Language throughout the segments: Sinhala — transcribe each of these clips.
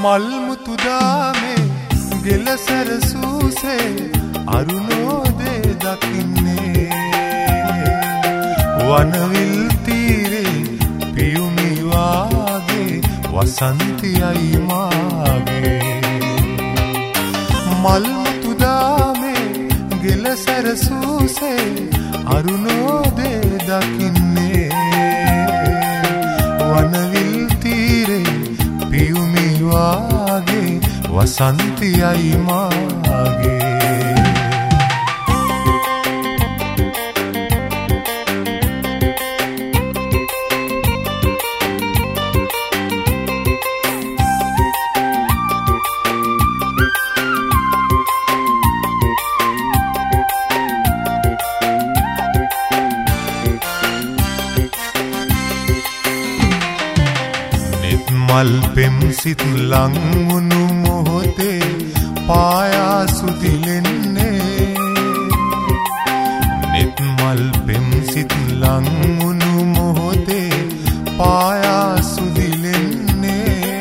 මල් මුතු දාමේ ගෙල සැරසූසේ අරුණෝදේ දකින්නේ වනවිල් තීරේ පියුමි වාගේ වසන්තියයි මාගේ මල් මුතු දාමේ ගෙල සැරසූසේ අරුණෝදේ දකින්නේ වනවිල් තීරේ පියුමි වාගේ වසන්තියයි මාගේ මල් පෙම් සිත් ලංවුණු මොහොතේ පායා සුදිලෙන්නේ නෙත් මල් පෙම් සිත් ලංවුණු මොහොතේ පායා සුදිලෙන්නේ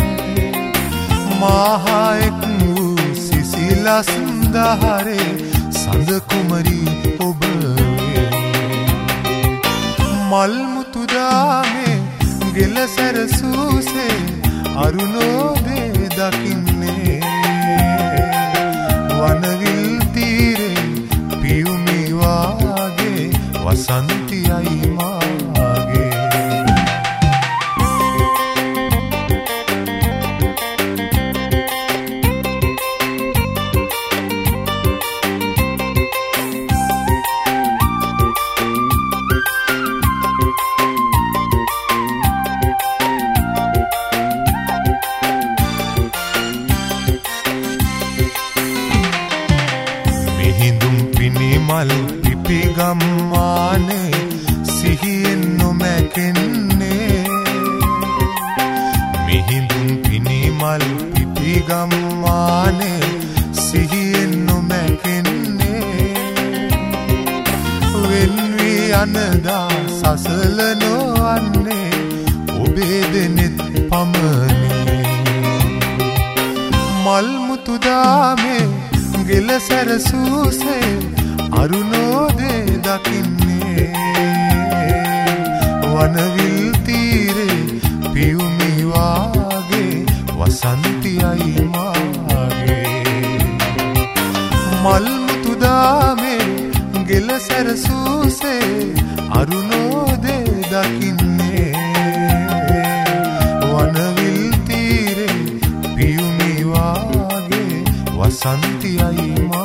මාහායෙක් වූ සිසිලස් දහරේ සඳ කුමරී ඔබ මල් මුතු දාමේ ගෙල සැරසූසේ අරුණෝදේ දකින්නේ වනවිල් තීරේ පියුමි වාගේ වසන්තියයි මාගේ මල් පිපි ගම්මානේ සිහියෙන් නොමැකෙන්නේ මිහිඳුන් පිනි මල් පිපි ගම්මානේ සිහියෙන් නොමැකෙන්නේ වෙන් වී අනදා සසල නොවන්නේ ඔබේ දෙනෙත් පමණි මල් මුතු දාමේ ගෙල සැරසූසේ අරුණෝදේ දකින්නේ වනවිල් තීරේ පියුමි වාගේ වසන්තියයි මාගේ මල් මුතු දාමේ ගෙල සැරසූසේ අරුණෝදේ දකින්නේ වනවිල් තීරේ පියුමි වාගේ වසන්තියයි මාගේ